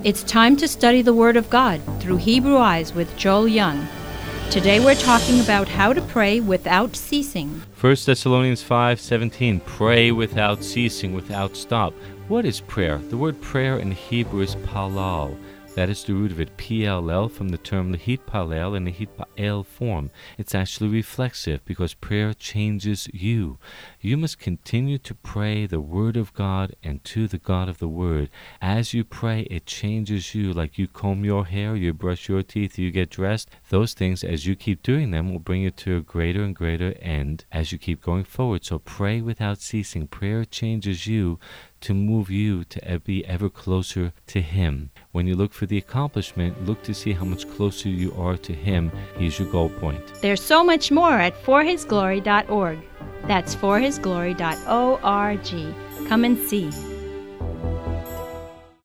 It's time to study the Word of God through Hebrew Eyes with Joel Young. Today we're talking about how to pray without ceasing. 1 Thessalonians 5:17, pray without ceasing, without stop. What is prayer? The word prayer in Hebrew is palal. That is the root of it, P-L-L, from the term lehit palel in the lehit pa'el form. It's actually reflexive because prayer changes you. You must continue to pray the Word of God and to the God of the Word. As you pray, it changes you. Like you comb your hair, you brush your teeth, you get dressed. Those things, as you keep doing them, will bring you to a greater and greater end as you keep going forward. So pray without ceasing. Prayer changes you to move you to be ever closer to Him. When you look for the accomplishment, look to see how much closer you are to Him. He's your goal point. There's so much more at forhisglory.org. That's forhisglory.org. Come and see.